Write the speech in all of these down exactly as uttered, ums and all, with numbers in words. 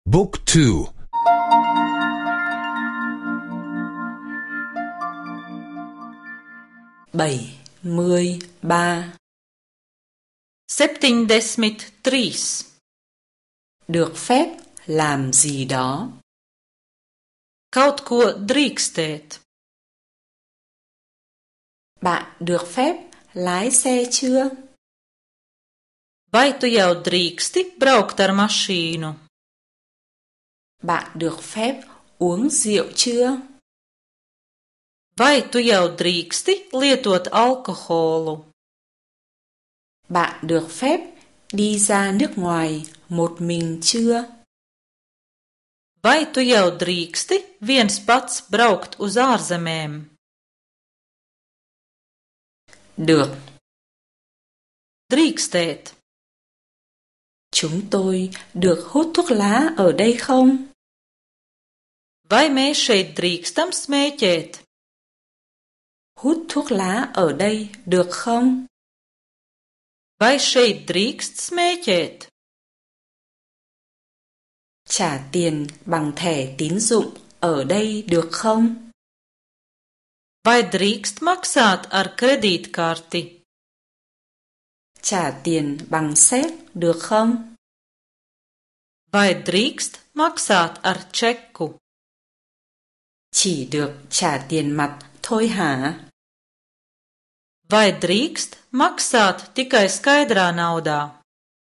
Book two. bảy mươi ba. septiņdesmit trīs. Được phép làm gì đó. Kaut ko drīkstēt. Bạn được phép lái xe chưa? Vai tu jau drīksti braukt ar mašīnu? Bạn được phép uống rượu chưa? Vai tu jau drīksti lietot alkoholu? Bạn được phép đi ra nước ngoài một mình chưa? Vai tu jau drīksti viens pats braukt uz ārzemēm? Được. Drīkstēt. Chúng tôi được hút thuốc lá ở đây không? Vai mēs šeit drīkstam smēķēt? Hút thuốc lá ở đây được không? Vai šeit drīkst smēķēt? Trả tiền bằng thẻ tín dụng ở đây được không? Vai drīkst maksāt ar kredītkarti? Trả tiền bằng séc được không? Vai drīkst maksāt ar čeku? Chỉ được trả tiền mặt thôi hả? Vai drīkst maksāt tikai skaidrā naudā?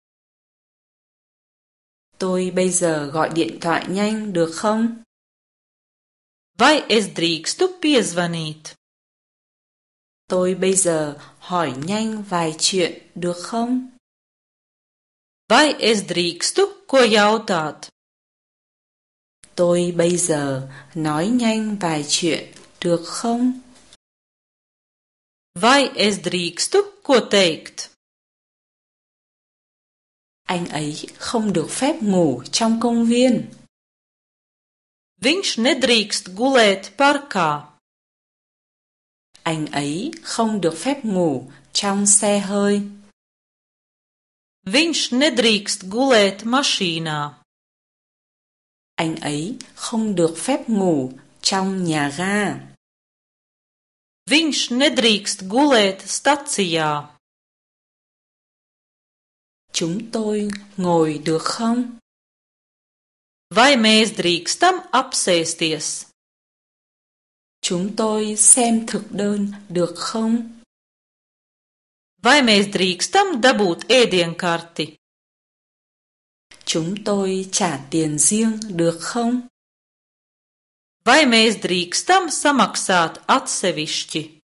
Tôi bây giờ gọi điện thoại nhanh được không? Vai es drīkstu piezvanīt? Tôi bây giờ hỏi nhanh vài chuyện được không? Vai es drīkstu ko jautāt? Tôi bây giờ nói nhanh vài chuyện được không? Vai es drīkstu ko teikt? Anh ấy không được phép ngủ trong công viên. Viņš nedrīkst gulēt parkā. Anh ấy không được phép ngủ trong xe hơi. Viņš nedrīkst gulēt mašīnā. Anh ấy không được phép ngủ trong nhà ga. Viņš nedrīkst gulēt stacijā. Chúng tôi ngồi được không? Vai mēs drīkstam apsēsties? Chúng tôi xem thực đơn được không? Vai mēs drīkstam dabūt ēdienkarti? Chúng tôi trả tiền riêng được không? Vai mēs drīkstam samaksāt atsevišķi?